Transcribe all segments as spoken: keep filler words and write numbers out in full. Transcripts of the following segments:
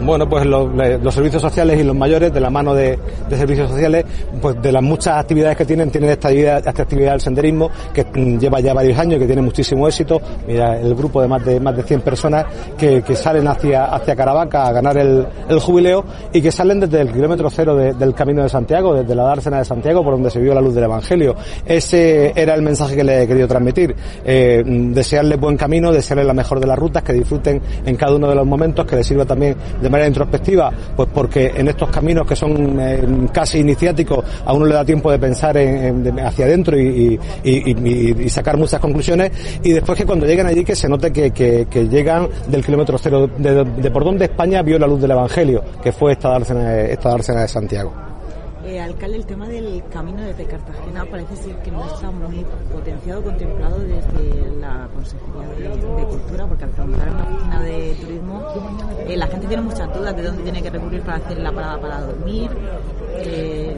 Bueno, pues los, los servicios sociales y los mayores, de la mano de, de servicios sociales, pues de las muchas actividades que tienen, tienen esta actividad, esta actividad del senderismo, que lleva ya varios años, que tiene muchísimo éxito. Mira, el grupo de más de más de cien personas que, que salen hacia hacia Caravaca a ganar el, el jubileo, y que salen desde el kilómetro cero de, del Camino de Santiago, desde la dársena de Santiago, por donde se vio la luz del Evangelio. Ese era el mensaje que le he querido transmitir. Eh, desearles buen camino, desearles la mejor de las rutas, que disfruten en cada uno de los momentos, que les sirva también de manera introspectiva, pues porque en estos caminos que son eh, casi iniciáticos, a uno le da tiempo de pensar en, en, de, hacia adentro y, y, y, y, y sacar muchas conclusiones, y después que cuando lleguen allí que se note que, que, que llegan del kilómetro cero, de, de, de por donde España vio la luz del Evangelio, que fue esta dársena, esta dársena de Santiago. Eh, alcalde, el tema del camino desde Cartagena parece ser que no está muy potenciado, contemplado desde la Consejería de, de Cultura, porque al preguntar en la oficina de turismo, eh, la gente tiene muchas dudas de dónde tiene que recurrir para hacer la parada para dormir. Eh,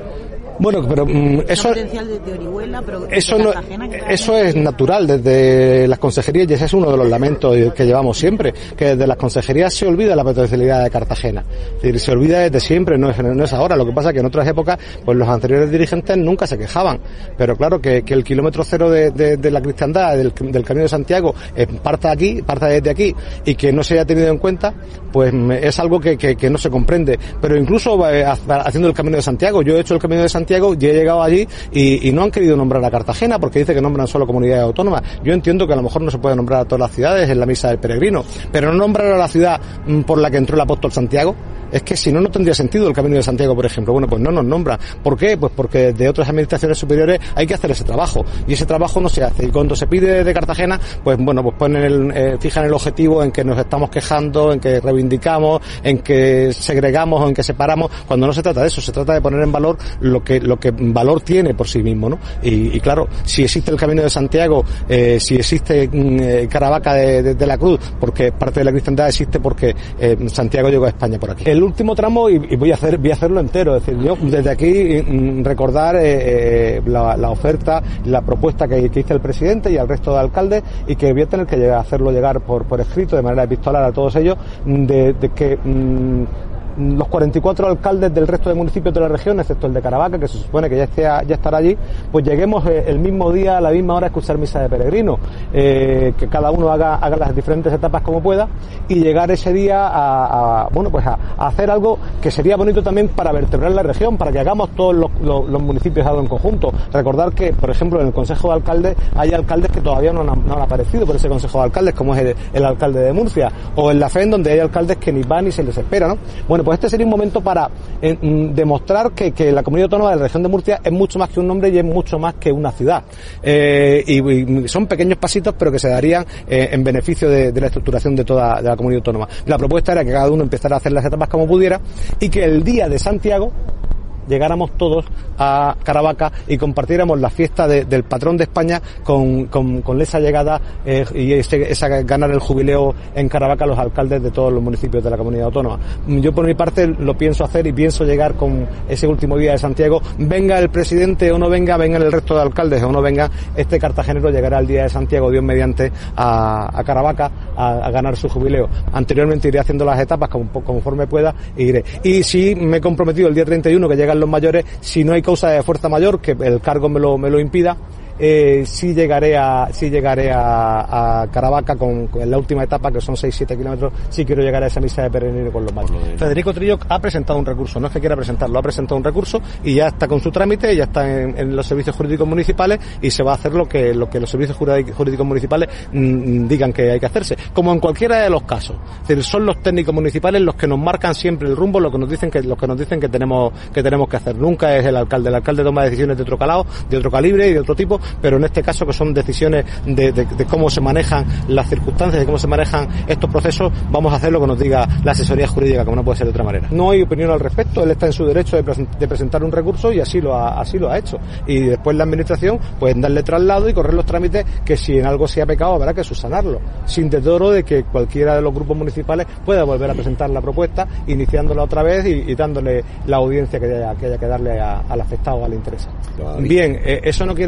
Bueno, pero um, eso, potencial de, de Orihuela, pero eso, no, eso es natural desde las consejerías, y ese es uno de los lamentos que llevamos siempre, que desde las consejerías se olvida la potencialidad de Cartagena. Es decir, se olvida desde siempre, no es, no es ahora. Lo que pasa es que en otras épocas, pues los anteriores dirigentes nunca se quejaban. Pero claro, que, que el kilómetro cero de, de, de la cristiandad, del, del Camino de Santiago, eh, parta aquí, parta desde aquí, y que no se haya tenido en cuenta, pues es algo que, que, que no se comprende. Pero incluso eh, haciendo el Camino de Santiago, yo he hecho el Camino de Santiago Santiago, y he llegado allí y, y no han querido nombrar a Cartagena porque dice que nombran solo comunidades autónomas. Yo entiendo que a lo mejor no se puede nombrar a todas las ciudades en la misa del peregrino, pero no nombrar a la ciudad por la que entró el apóstol Santiago. Es que si no, no tendría sentido el Camino de Santiago, por ejemplo. Bueno, pues no nos nombra. ¿Por qué? Pues porque de otras administraciones superiores hay que hacer ese trabajo, y ese trabajo no se hace. Y cuando se pide de Cartagena, pues bueno, pues ponen el, eh, fijan el objetivo en que nos estamos quejando, en que reivindicamos, en que segregamos o en que separamos, cuando no se trata de eso. Se trata de poner en valor lo que lo que valor tiene por sí mismo, ¿no? Y, y claro, si existe el Camino de Santiago, eh, si existe eh, Caravaca de, de, de la Cruz, porque parte de la cristiandad existe porque eh, Santiago llegó a España por aquí. El último tramo, y, y voy a hacer voy a hacerlo entero, es decir, yo desde aquí mm, recordar eh, la, la oferta, la propuesta que, que hizo el presidente y al resto de alcaldes, y que voy a tener que llegar, hacerlo llegar por, por escrito, de manera epistolar a todos ellos, de, de que mm, los cuarenta y cuatro alcaldes del resto de municipios de la región, excepto el de Caravaca, que se supone que ya, esté, ya estará allí, pues lleguemos el mismo día, a la misma hora, a escuchar misa de peregrino, eh, que cada uno haga, haga las diferentes etapas como pueda, y llegar ese día a, a bueno, pues a, a hacer algo que sería bonito también para vertebrar la región, para que hagamos todos los, los, los municipios algo en conjunto. Recordar que, por ejemplo, en el Consejo de Alcaldes hay alcaldes que todavía no han, no han aparecido por ese Consejo de Alcaldes, como es el, el alcalde de Murcia, o en la F E N, donde hay alcaldes que ni van ni se les espera, ¿no? Bueno, pues este sería un momento para eh, demostrar que, que la Comunidad Autónoma de la Región de Murcia es mucho más que un nombre y es mucho más que una ciudad. Eh, y, y son pequeños pasitos, pero que se darían eh, en beneficio de, de la estructuración de toda de la Comunidad Autónoma. La propuesta era que cada uno empezara a hacer las etapas como pudiera, y que el día de Santiago llegáramos todos a Caravaca y compartiéramos la fiesta de, del patrón de España con, con, con esa llegada eh, y ese, esa ganar el jubileo en Caravaca a los alcaldes de todos los municipios de la Comunidad Autónoma. Yo por mi parte lo pienso hacer, y pienso llegar con ese último día de Santiago, venga el presidente o no venga, vengan el resto de alcaldes o no venga, este cartagenero llegará el día de Santiago, Dios mediante, a, a Caravaca a, a ganar su jubileo. Anteriormente iré haciendo las etapas como, conforme pueda e iré. Y si me he comprometido el día treinta y uno que llega los mayores, si no hay causa de fuerza mayor que el cargo me lo me lo impida, eh, sí llegaré a sí llegaré a, a Caravaca con, con la última etapa, que son seis siete kilómetros. Sí quiero llegar a esa misa de peregrino con los mayores. Federico Trillo ha presentado un recurso, no es que quiera presentarlo, ha presentado un recurso y ya está con su trámite, ya está en, en los servicios jurídicos municipales, y se va a hacer lo que lo que los servicios jurídicos municipales mmm, digan que hay que hacerse, como en cualquiera de los casos. Es decir, son los técnicos municipales los que nos marcan siempre el rumbo, lo que nos dicen que los que nos dicen que tenemos que tenemos que hacer. Nunca es el alcalde. El alcalde toma decisiones de otro calado, de otro calibre y de otro tipo, pero en este caso, que son decisiones de, de, de cómo se manejan las circunstancias, de cómo se manejan estos procesos, vamos a hacer lo que nos diga la asesoría jurídica, como no puede ser de otra manera. No hay opinión al respecto, él está en su derecho de, presen- de presentar un recurso, y así lo ha, así lo ha hecho. Y después la administración puede darle traslado y correr los trámites, que si en algo se ha pecado habrá que subsanarlo, sin deterioro de que cualquiera de los grupos municipales pueda volver a presentar la propuesta, iniciándola otra vez y, y dándole la audiencia que haya que, haya que darle a, al afectado o al interesado. Bien, eh, eso no quiere decir que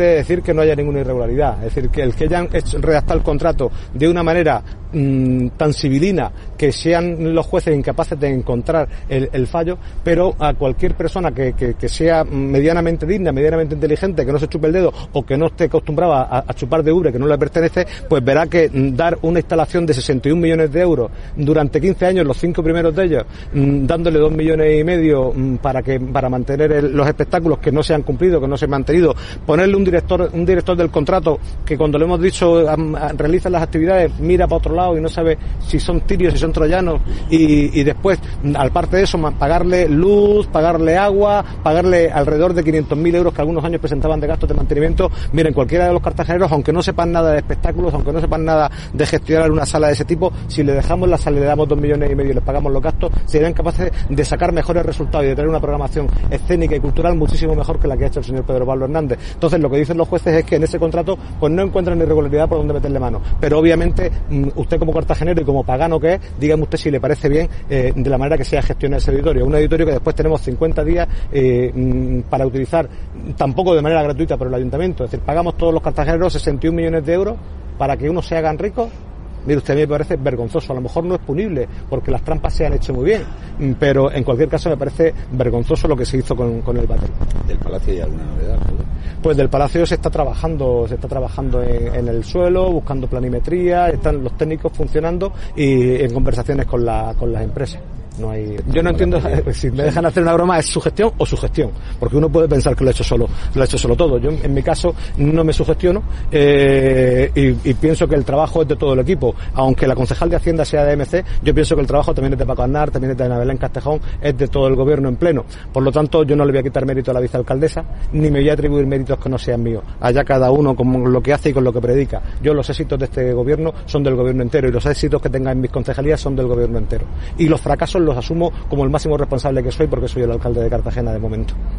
que no haya ninguna irregularidad. Es decir, que el que hayan redactado el contrato de una manera mmm, tan civilina que sean los jueces incapaces de encontrar el, el fallo, pero a cualquier persona que, que, que sea medianamente digna, medianamente inteligente, que no se chupe el dedo o que no esté acostumbrada a, a chupar de ubre que no le pertenece, pues verá que dar una instalación de sesenta y un millones de euros durante quince años, los cinco primeros de ellos, mmm, dándole dos millones y medio mmm, para que para mantener el, los espectáculos que no se han cumplido, que no se han mantenido, ponerle un director un director del contrato que cuando le hemos dicho um, realiza las actividades, mira para otro lado y no sabe si son tirios, si son troyanos, y, y después, al parte de eso, pagarle luz, pagarle agua, pagarle alrededor de quinientos mil euros que algunos años presentaban de gastos de mantenimiento. Miren, cualquiera de los cartageneros, aunque no sepan nada de espectáculos, aunque no sepan nada de gestionar una sala de ese tipo, si le dejamos la sala y le damos dos millones y medio y les pagamos los gastos, serían capaces de sacar mejores resultados y de tener una programación escénica y cultural muchísimo mejor que la que ha hecho el señor Pedro Pablo Hernández. Entonces, lo que dicen los jueces es que en ese contrato pues no encuentran irregularidad por donde meterle mano. Pero obviamente, usted como cartagenero y como pagano que es, dígame usted si le parece bien eh, de la manera que sea gestionar ese auditorio. Un auditorio que después tenemos cincuenta días eh, para utilizar, tampoco de manera gratuita por el ayuntamiento. Es decir, pagamos todos los cartageneros sesenta y un millones de euros para que unos se hagan ricos. Mire usted, a mí me parece vergonzoso. A lo mejor no es punible porque las trampas se han hecho muy bien, pero en cualquier caso me parece vergonzoso lo que se hizo con, con el Batel. ¿Del Palacio hay alguna novedad, ¿no? Pues del Palacio se está trabajando, se está trabajando en, en el suelo, buscando planimetría, están los técnicos funcionando y en conversaciones con la, con las empresas. No hay, yo no entiendo si me dejan hacer una broma, es su gestión o su gestión, porque uno puede pensar que lo ha hecho solo, lo ha hecho solo todo. Yo en mi caso no me sugestiono eh, y, y pienso que el trabajo es de todo el equipo, aunque la concejal de Hacienda sea de M C, yo pienso que el trabajo también es de Paco Aznar, también es de Ana Belén Castejón, es de todo el gobierno en pleno. Por lo tanto, yo no le voy a quitar mérito a la vicealcaldesa, ni me voy a atribuir méritos que no sean míos. Allá cada uno con lo que hace y con lo que predica. Yo los éxitos de este gobierno son del gobierno entero y los éxitos que tenga en mis concejalías son del gobierno entero. Y los fracasos los asumo como el máximo responsable que soy porque soy el alcalde de Cartagena de momento.